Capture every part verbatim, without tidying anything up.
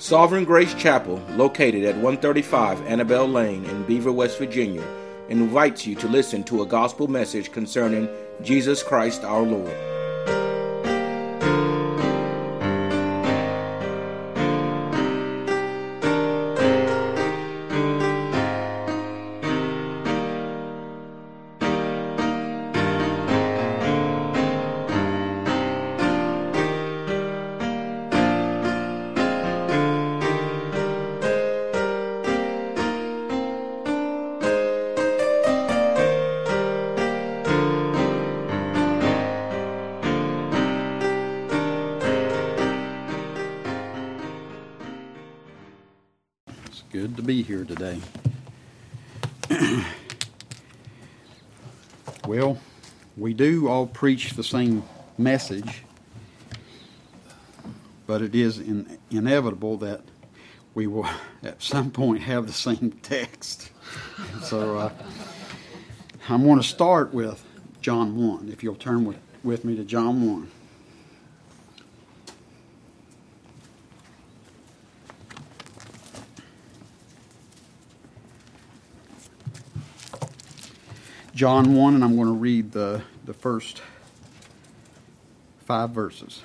Sovereign Grace Chapel, located at one thirty-five Annabelle Lane in Beaver, West Virginia, invites you to listen to a gospel message concerning Jesus Christ our Lord. Good to be here today. Well, we do all preach the same message, but it is in, inevitable that we will at some point have the same text. So uh, I'm going to start with John one, if you'll turn with, with me to John one. John one, and I'm going to read the, the first five verses.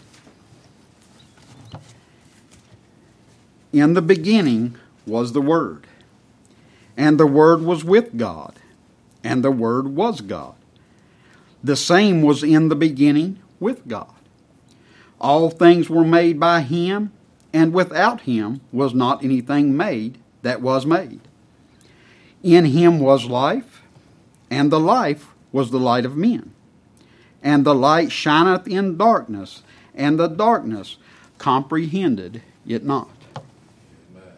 In the beginning was the Word, and the Word was with God, and the Word was God. The same was in the beginning with God. All things were made by Him, and without Him was not anything made that was made. In Him was life, and the life was the light of men. And the light shineth in darkness, and the darkness comprehended it not. Amen.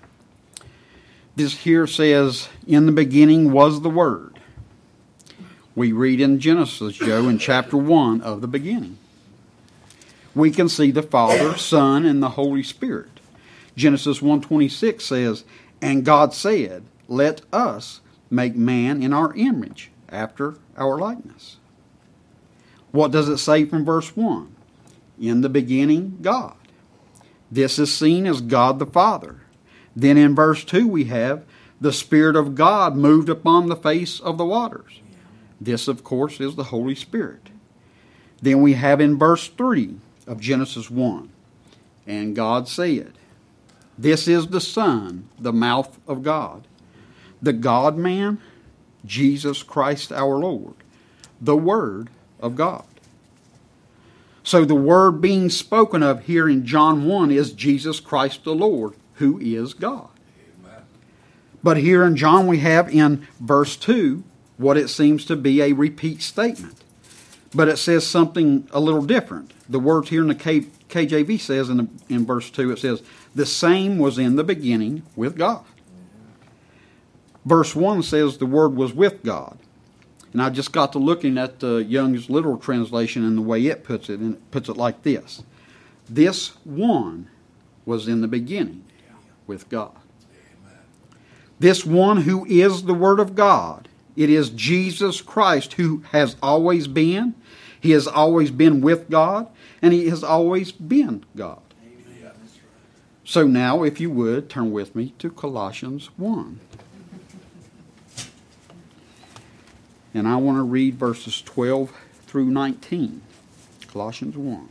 This here says, in the beginning was the Word. We read in Genesis, Joe, in chapter one of the beginning. We can see the Father, Son, and the Holy Spirit. Genesis one twenty-six says, and God said, let us make man in our image, after our likeness. What does it say from verse one? In the beginning, God. This is seen as God the Father. Then in verse two we have, the Spirit of God moved upon the face of the waters. This, of course, is the Holy Spirit. Then we have in verse three of Genesis one, and God said, this is the Son, the mouth of God, the God-man, Jesus Christ our Lord, the Word of God. So the Word being spoken of here in John one is Jesus Christ the Lord, who is God. Amen. But here in John we have in verse two what it seems to be a repeat statement. But it says something a little different. The words here in the K, KJV says in, the, in verse two, it says, the same was in the beginning with God. Verse one says the Word was with God. And I just got to looking at the Young's literal translation and the way it puts it, and it puts it like this. This one was in the beginning with God. This one who is the Word of God, it is Jesus Christ who has always been. He has always been with God, and He has always been God. Amen. So now, if you would, turn with me to Colossians one. And I want to read verses twelve through nineteen. Colossians one.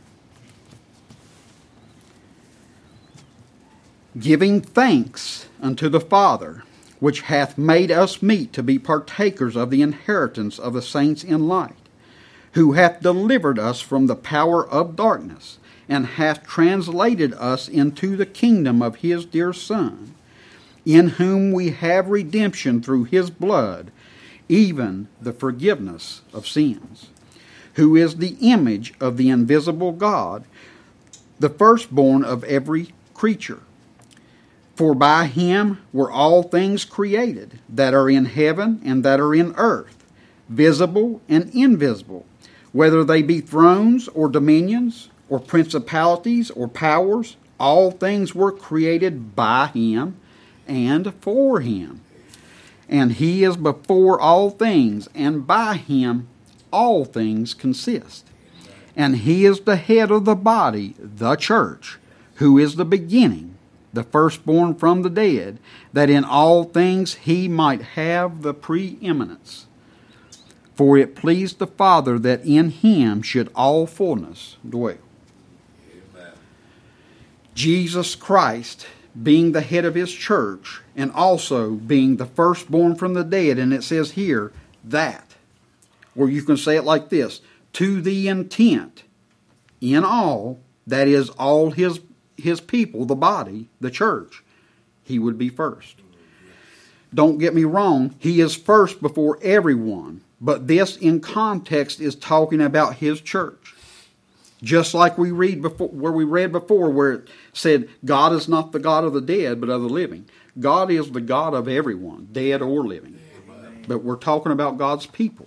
Giving thanks unto the Father, which hath made us meet to be partakers of the inheritance of the saints in light, who hath delivered us from the power of darkness, and hath translated us into the kingdom of His dear Son, in whom we have redemption through His blood, even the forgiveness of sins, who is the image of the invisible God, the firstborn of every creature. For by Him were all things created, that are in heaven and that are in earth, visible and invisible, whether they be thrones or dominions, or principalities or powers, all things were created by Him and for Him. And He is before all things, and by Him all things consist. And He is the head of the body, the church, who is the beginning, the firstborn from the dead, that in all things he might have the preeminence. For it pleased the Father that in him should all fullness dwell. Amen. Jesus Christ being the head of his church, and also being the firstborn from the dead, and it says here, that, or you can say it like this, to the intent, in all, that is all his his people, the body, the church, he would be first. Don't get me wrong, he is first before everyone, but this in context is talking about his church. Just like we read before, where we read before, where it said, God is not the God of the dead, but of the living. God is the God of everyone, dead or living. Amen. But we're talking about God's people.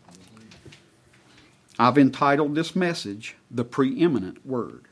I've entitled this message, The Preeminent Word.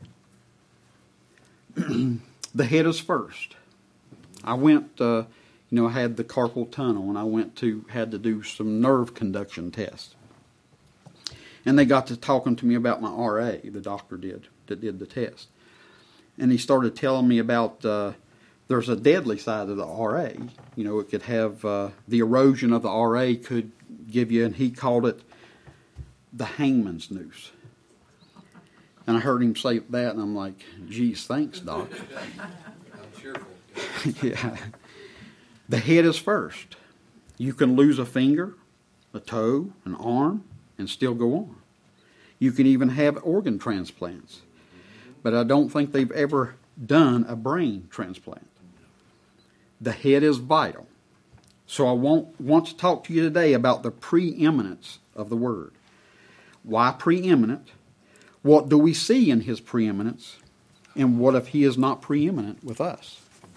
The head is first. I went, uh, you know, I had the carpal tunnel, and I went to, had to do some nerve conduction tests. And they got to talking to me about my R A, the doctor did, that did the test. And he started telling me about, uh, there's a deadly side of the R A. You know, it could have, uh, the erosion of the R A could give you, and he called it the hangman's noose. And I heard him say that, and I'm like, geez, thanks, Doc. I'm cheerful. Yeah. The head is first. You can lose a finger, a toe, an arm, and still go on. You can even have organ transplants. But I don't think they've ever done a brain transplant. The head is vital. So I want, want to talk to you today about the preeminence of the Word. Why preeminent? What do we see in his preeminence? And what if he is not preeminent with us?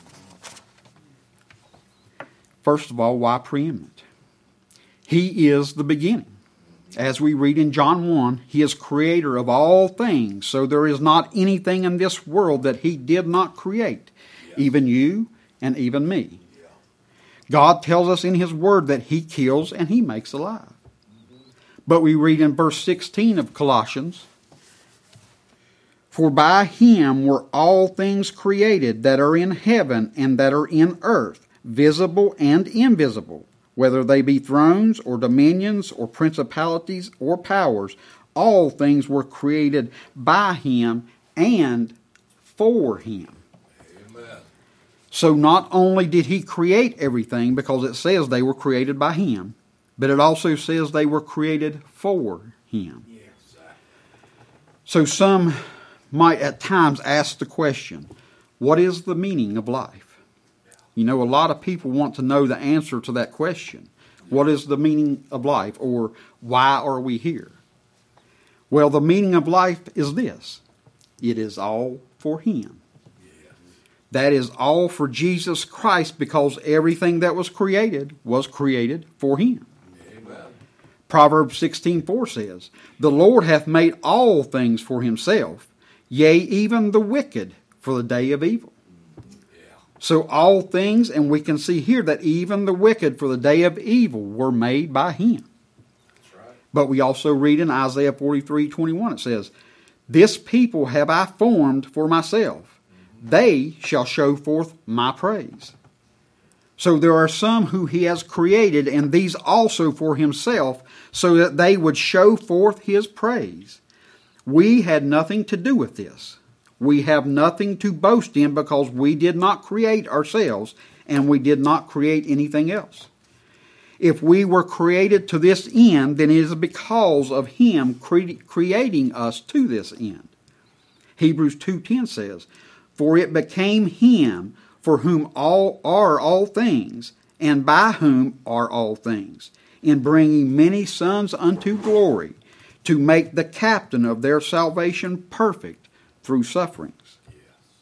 First of all, why preeminent? He is the beginning. As we read in John one, he is creator of all things, so there is not anything in this world that he did not create, yes. Even you and even me. Yeah. God tells us in his word that he kills and he makes alive. Mm-hmm. But we read in verse sixteen of Colossians, for by him were all things created that are in heaven and that are in earth, visible and invisible, whether they be thrones or dominions or principalities or powers. All things were created by him and for him. Amen. So not only did he create everything, because it says they were created by him, but it also says they were created for him. Yes. So some might at times ask the question, what is the meaning of life? You know, a lot of people want to know the answer to that question. What is the meaning of life? Or why are we here? Well, the meaning of life is this. It is all for him. Yeah. That is all for Jesus Christ, because everything that was created was created for him. Amen. Proverbs sixteen four says, the Lord hath made all things for himself, yea, even the wicked for the day of evil. So all things, and we can see here that even the wicked for the day of evil were made by him. That's right. But we also read in Isaiah forty-three twenty-one, it says, this people have I formed for myself. Mm-hmm. They shall show forth my praise. So there are some who he has created, and these also for himself, so that they would show forth his praise. We had nothing to do with this. We have nothing to boast in, because we did not create ourselves, and we did not create anything else. If we were created to this end, then it is because of him cre- creating us to this end. Hebrews two ten says, for it became him for whom all are all things, and by whom are all things, in bringing many sons unto glory, to make the captain of their salvation perfect through sufferings. Yes.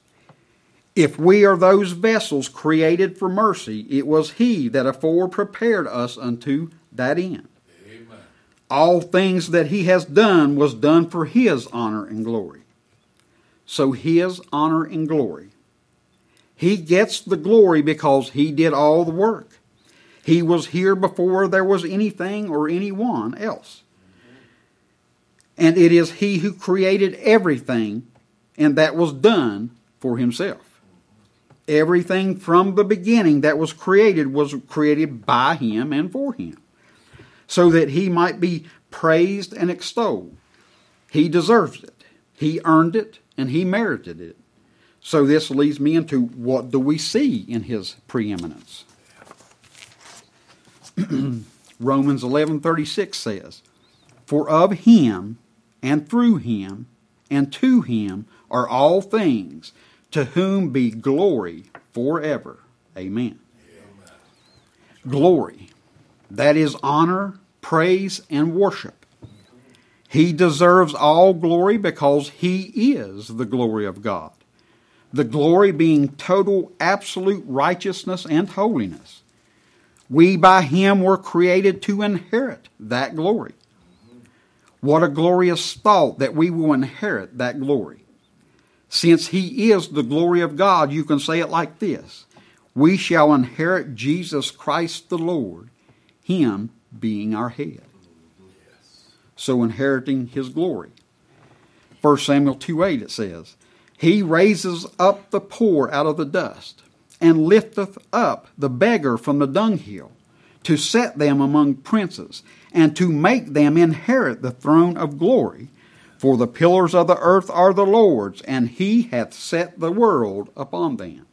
If we are those vessels created for mercy, it was he that afore prepared us unto that end. Amen. All things that he has done was done for his honor and glory. So his honor and glory. He gets the glory because he did all the work. He was here before there was anything or anyone else. Mm-hmm. And it is he who created everything, and that was done for himself. Everything from the beginning that was created was created by him and for him, so that he might be praised and extolled. He deserves it. He earned it, and he merited it. So this leads me into, what do we see in his preeminence? Romans eleven thirty-six says, "For of him, and through him, and to him are all things, to whom be glory forever." Amen. Amen. Glory. That is honor, praise, and worship. He deserves all glory because he is the glory of God. The glory being total, absolute righteousness and holiness. We by him were created to inherit that glory. What a glorious thought that we will inherit that glory. Since he is the glory of God, you can say it like this: we shall inherit Jesus Christ the Lord, him being our head. So inheriting his glory. First Samuel two eight it says, "He raises up the poor out of the dust, and lifteth up the beggar from the dunghill, to set them among princes, and to make them inherit the throne of glory. For the pillars of the earth are the Lord's, and he hath set the world upon them."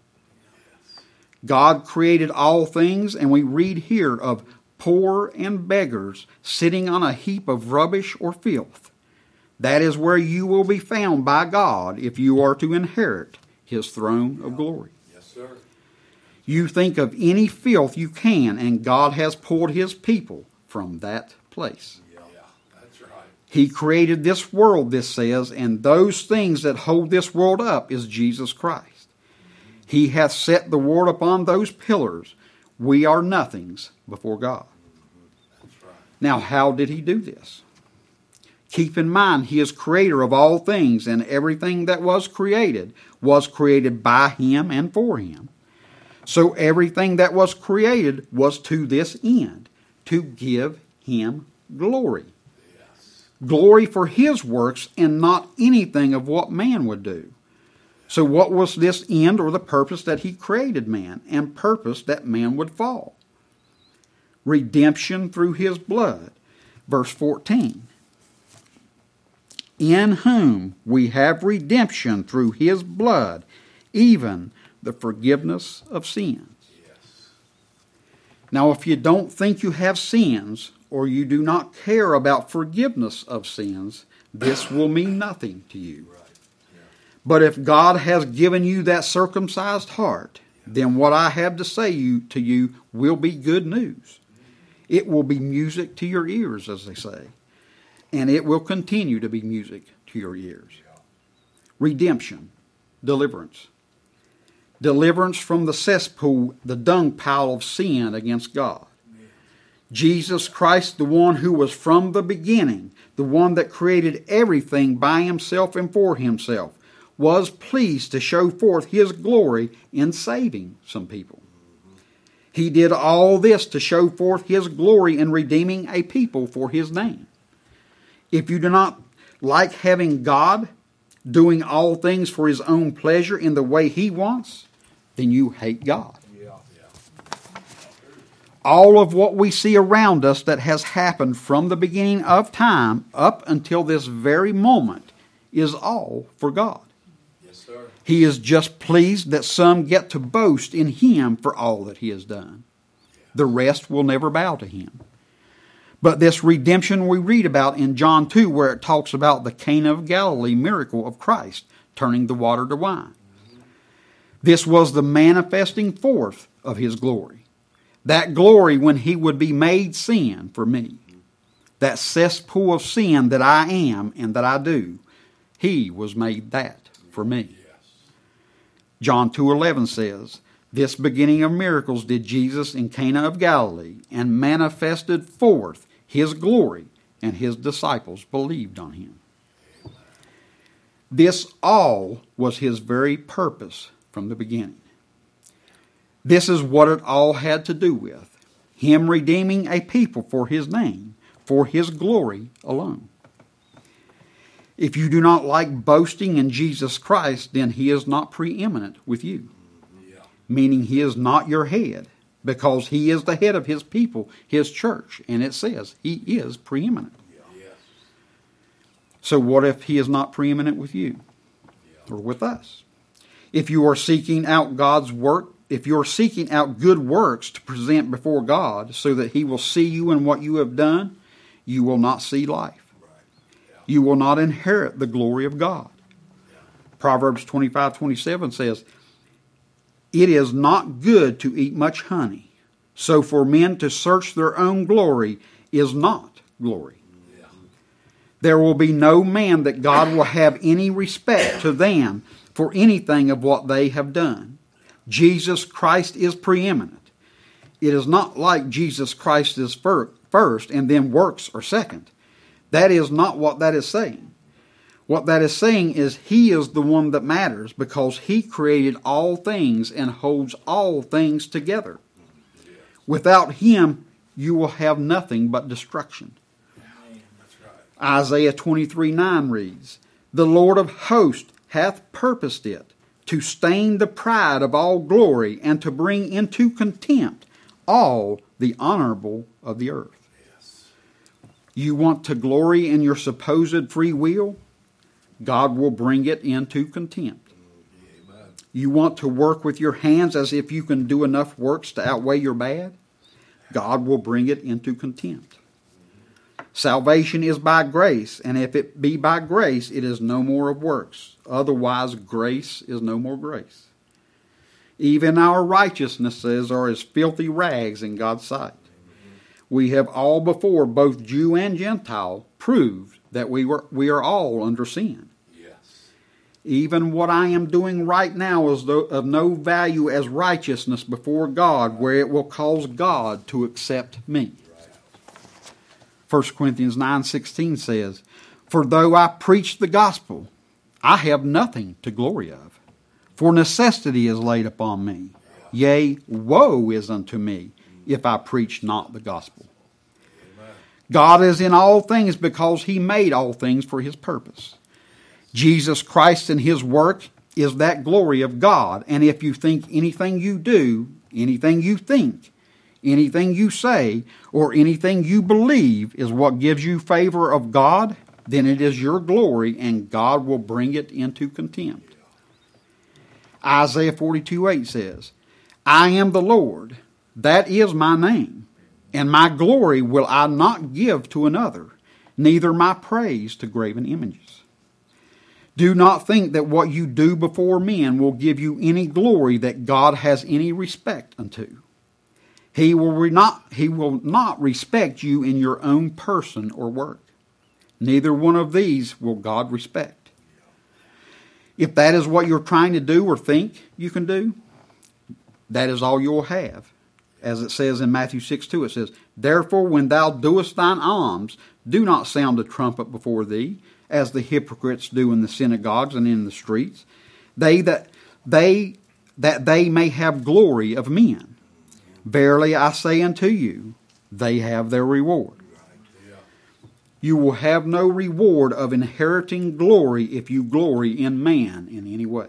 God created all things, and we read here of poor and beggars sitting on a heap of rubbish or filth. That is where you will be found by God if you are to inherit his throne of glory. Yes, sir. You think of any filth you can, and God has pulled his people from that place. Yeah, that's right. He created this world, this says, and those things that hold this world up is Jesus Christ. He hath set the world upon those pillars. We are nothings before God. That's right. Now, how did he do this? Keep in mind, he is creator of all things, and everything that was created was created by him and for him. So everything that was created was to this end, to give him glory. Yes. Glory for his works and not anything of what man would do. So what was this end or the purpose that he created man and purpose that man would fall? Redemption through his blood. Verse fourteen. "In whom we have redemption through his blood, even the forgiveness of sins." Yes. Now, if you don't think you have sins, or you do not care about forgiveness of sins, this will mean nothing to you. Right. Yeah. But if God has given you that circumcised heart, then what I have to say you, to you will be good news. It will be music to your ears, as they say. And it will continue to be music to your ears. Redemption, deliverance. Deliverance from the cesspool, the dung pile of sin against God. Jesus Christ, the one who was from the beginning, the one that created everything by himself and for himself, was pleased to show forth his glory in saving some people. He did all this to show forth his glory in redeeming a people for his name. If you do not like having God doing all things for his own pleasure in the way he wants, then you hate God. Yeah. Yeah. All of what we see around us that has happened from the beginning of time up until this very moment is all for God. Yes, sir. He is just pleased that some get to boast in him for all that he has done. The rest will never bow to him. But this redemption we read about in John two, where it talks about the Cana of Galilee miracle of Christ turning the water to wine. This was the manifesting forth of his glory. That glory when he would be made sin for me. That cesspool of sin that I am and that I do, he was made that for me. John two eleven says, "This beginning of miracles did Jesus in Cana of Galilee, and manifested forth his glory, and his disciples believed on him." This all was his very purpose from the beginning. This is what it all had to do with. Him redeeming a people for his name, for his glory alone. If you do not like boasting in Jesus Christ, then he is not preeminent with you. Yeah. meaning he is not your head, because he is the head of his people, his church. And it says he is preeminent. Yes. So what if he is not preeminent with you or with us? If you are seeking out God's work, if you are seeking out good works to present before God so that he will see you in what you have done, you will not see life. Right. Yeah. You will not inherit the glory of God. Yeah. Proverbs twenty-five twenty-seven says, "It is not good to eat much honey, so for men to search their own glory is not glory." Yeah. There will be no man that God will have any respect to them for anything of what they have done. Jesus Christ is preeminent. It is not like Jesus Christ is first and then works are second. That is not what that is saying. What that is saying is he is the one that matters because he created all things and holds all things together. Without him, you will have nothing but destruction. That's right. Isaiah twenty-three nine reads, "The Lord of hosts hath purposed it, to stain the pride of all glory, and to bring into contempt all the honorable of the earth." Yes. You want to glory in your supposed free will? God will bring it into contempt. Amen. You want to work with your hands as if you can do enough works to outweigh your bad? God will bring it into contempt. Salvation is by grace, and if it be by grace, it is no more of works. Otherwise, grace is no more grace. Even our righteousnesses are as filthy rags in God's sight. We have all before, both Jew and Gentile, proved that we were we are all under sin. Yes. Even what I am doing right now is of no value as righteousness before God, where it will cause God to accept me. First Corinthians nine sixteen says, "For though I preach the gospel, I have nothing to glory of. For necessity is laid upon me. Yea, woe is unto me, if I preach not the gospel." Amen. God is in all things because he made all things for his purpose. Jesus Christ and his work is that glory of God. And if you think anything you do, anything you think, anything you say, or anything you believe is what gives you favor of God, then it is your glory, and God will bring it into contempt. Isaiah forty-two eight says, "I am the Lord, that is my name, and my glory will I not give to another, neither my praise to graven images." Do not think that what you do before men will give you any glory that God has any respect unto. He will re- not, he will not respect you in your own person or work. Neither one of these will God respect. If that is what you're trying to do or think you can do, that is all you'll have. As it says in Matthew six two, it says, "Therefore when thou doest thine alms, do not sound a trumpet before thee, as the hypocrites do in the synagogues and in the streets, they that they that they may have glory of men. Verily I say unto you, they have their reward." Yeah. You will have no reward of inheriting glory if you glory in man in any way.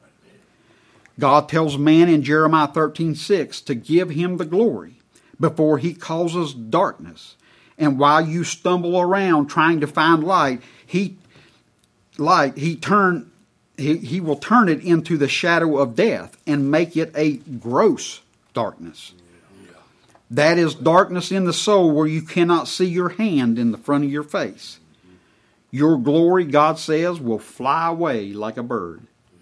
God tells man in Jeremiah thirteen six to give him the glory before he causes darkness. And while you stumble around trying to find light, he light he turn he, he will turn it into the shadow of death and make it a gross darkness. That is darkness in the soul where you cannot see your hand in the front of your face. Your glory, God says, will fly away like a bird.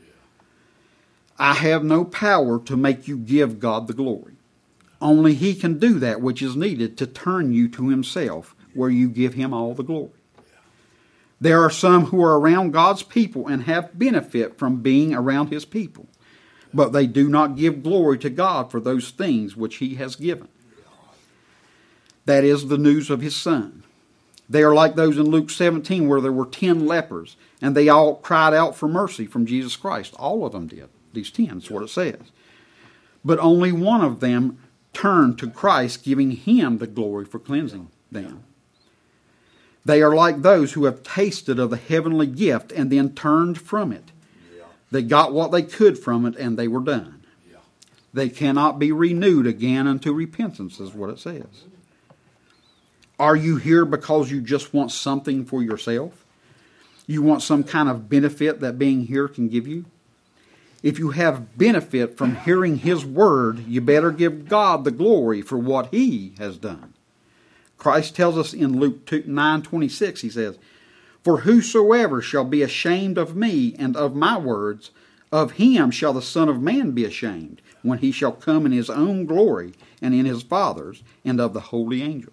I have no power to make you give God the glory. Only he can do that which is needed to turn you to himself, where you give him all the glory. There are some who are around God's people and have benefit from being around his people, but they do not give glory to God for those things which he has given. That is the news of his Son. They are like those in Luke seventeen where there were ten lepers and they all cried out for mercy from Jesus Christ. All of them did. These ten is what it says. But only one of them turned to Christ, giving him the glory for cleansing them. They are like those who have tasted of the heavenly gift and then turned from it. They got what they could from it and they were done. They cannot be renewed again unto repentance, is what it says. Are you here because you just want something for yourself? You want some kind of benefit that being here can give you? If you have benefit from hearing His Word, you better give God the glory for what He has done. Christ tells us in Luke nine twenty-six, He says, "For whosoever shall be ashamed of me and of my words, of him shall the Son of Man be ashamed, when He shall come in His own glory and in His Father's and of the holy angels."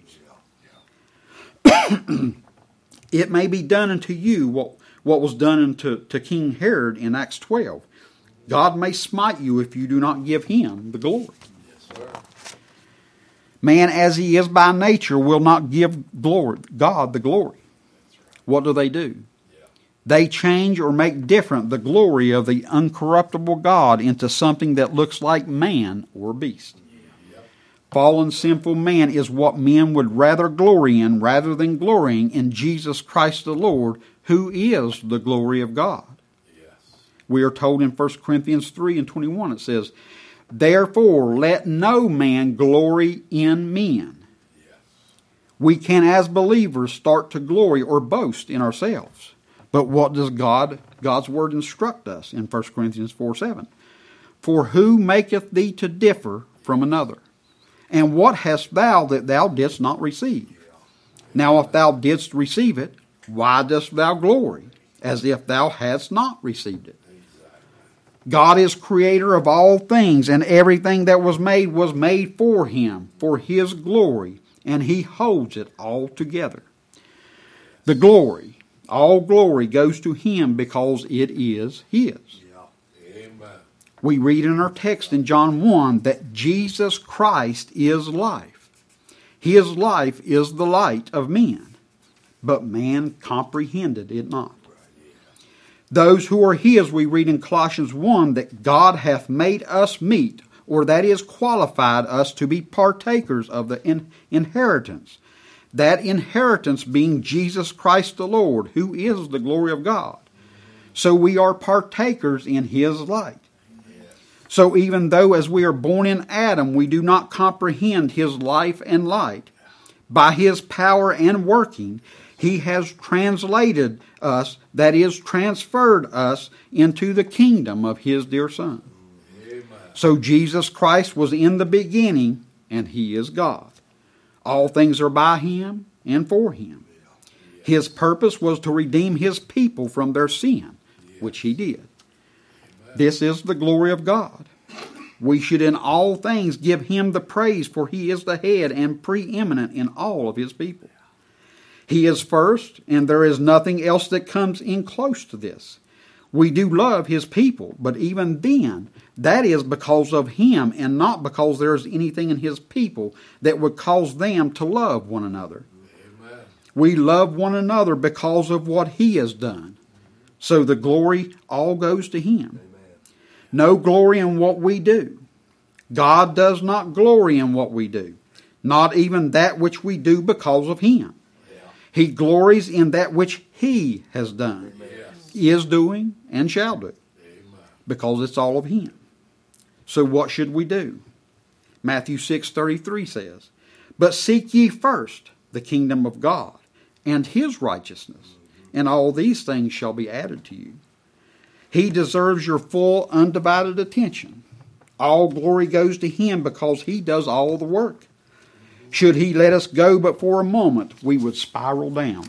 It may be done unto you what, what was done unto to King Herod in Acts twelve. God may smite you if you do not give Him the glory. Yes, sir. Man, as he is by nature, will not give glory, God the glory. What do they do? Yeah. They change or make different the glory of the uncorruptible God into something that looks like man or beast. Yep. Fallen, sinful man is what men would rather glory in rather than glorying in Jesus Christ the Lord, who is the glory of God. We are told in First Corinthians three and twenty-one, it says, "Therefore let no man glory in men." Yes. We can, as believers, start to glory or boast in ourselves. But what does God, God's Word instruct us in First Corinthians four seven? "For who maketh thee to differ from another? And what hast thou that thou didst not receive? Now if thou didst receive it, why dost thou glory, as if thou hadst not received it?" God is creator of all things, and everything that was made was made for Him, for His glory, and He holds it all together. The glory, all glory goes to Him because it is His. Yeah. Amen. We read in our text in John one that Jesus Christ is life. His life is the light of men, but man comprehended it not. Those who are His, we read in Colossians one, that God hath made us meet, or that is qualified us to be partakers of the in- inheritance. That inheritance being Jesus Christ the Lord, who is the glory of God. So we are partakers in His light. So even though as we are born in Adam, we do not comprehend His life and light, by His power and working, He has translated us, that is, transferred us into the kingdom of His dear Son. Amen. So Jesus Christ was in the beginning, and He is God. All things are by Him and for Him. His purpose was to redeem His people from their sin, which He did. This is the glory of God. We should in all things give Him the praise, for He is the head and preeminent in all of His people. He is first, and there is nothing else that comes in close to this. We do love His people, but even then, that is because of Him and not because there is anything in His people that would cause them to love one another. Amen. We love one another because of what He has done. So the glory all goes to Him. No glory in what we do. God does not glory in what we do, not even that which we do because of Him. He glories in that which He has done, Yes. is doing, and shall do, Amen. because it's all of Him. So what should we do? Matthew six thirty-three says, "But seek ye first the kingdom of God and His righteousness, and all these things shall be added to you." He deserves your full, undivided attention. All glory goes to Him because He does all the work. Should He let us go but for a moment, we would spiral down.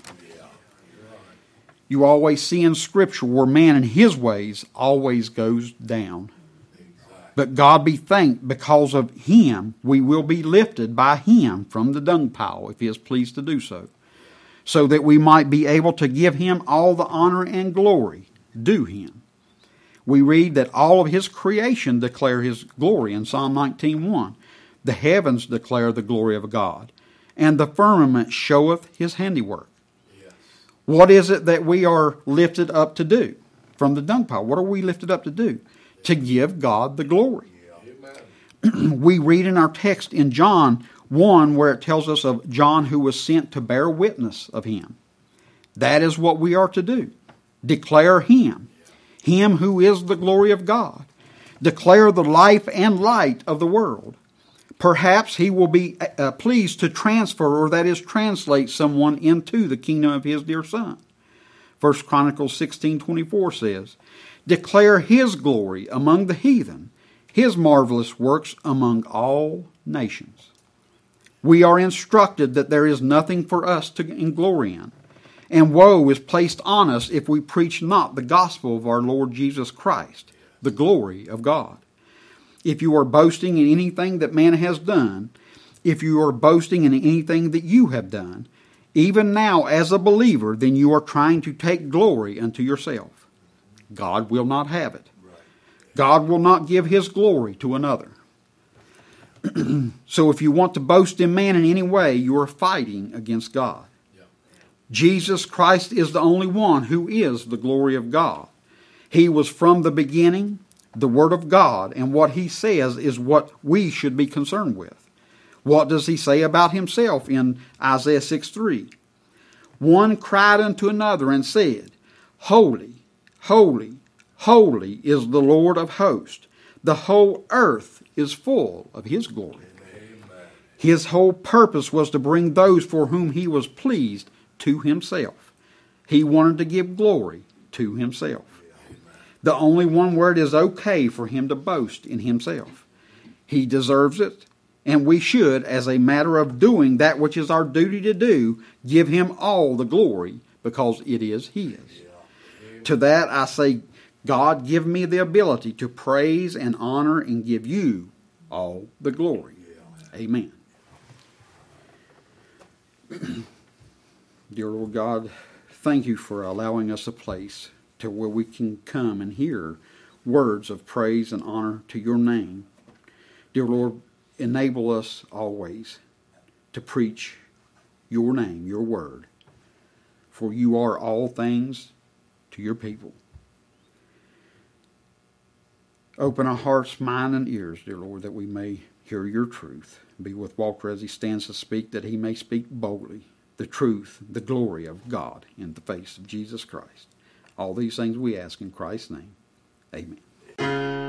You always see in Scripture where man in his ways always goes down. But God be thanked, because of Him we will be lifted by Him from the dung pile, if He is pleased to do so, so that we might be able to give Him all the honor and glory due Him. We read that all of His creation declare His glory in Psalm nineteen one. The heavens declare the glory of God, and the firmament showeth His handiwork. Yes. What is it that we are lifted up to do from the dung pile? What are we lifted up to do? To give God the glory. Amen. We read in our text in John one where it tells us of John who was sent to bear witness of Him. That is what we are to do. Declare Him. Him who is the glory of God. Declare the life and light of the world. Perhaps he will be uh, pleased to transfer, or that is translate someone into the kingdom of his dear Son. First Chronicles sixteen twenty-four says, declare his glory among the heathen, his marvelous works among all nations. We are instructed that there is nothing for us to glory in, and woe is placed on us if we preach not the gospel of our Lord Jesus Christ, the glory of God. If you are boasting in anything that man has done, if you are boasting in anything that you have done, even now as a believer, then you are trying to take glory unto yourself. God will not have it. God will not give his glory to another. So if you want to boast in man in any way, you are fighting against God. Jesus Christ is the only one who is the glory of God. He was from the beginning, the Word of God, and what he says is what we should be concerned with. What does he say about himself in Isaiah six three? One cried unto another and said, Holy, holy, holy is the Lord of hosts. The whole earth is full of his glory. Amen. His whole purpose was to bring those for whom he was pleased to himself. He wanted to give glory to himself. The only one where it is okay for him to boast in himself. He deserves it, and we should, as a matter of doing that which is our duty to do, give him all the glory, because it is his. To that I say, God, give me the ability to praise and honor and give you all the glory. Amen. Dear Lord God, thank you for allowing us a place to where we can come and hear words of praise and honor to your name. Dear Lord, enable us always to preach your name, your word, for you are all things to your people. Open our hearts, mind, and ears, dear Lord, that we may hear your truth. Be with Walter as he stands to speak, that he may speak boldly the truth, the glory of God in the face of Jesus Christ. All these things we ask in Christ's name. Amen.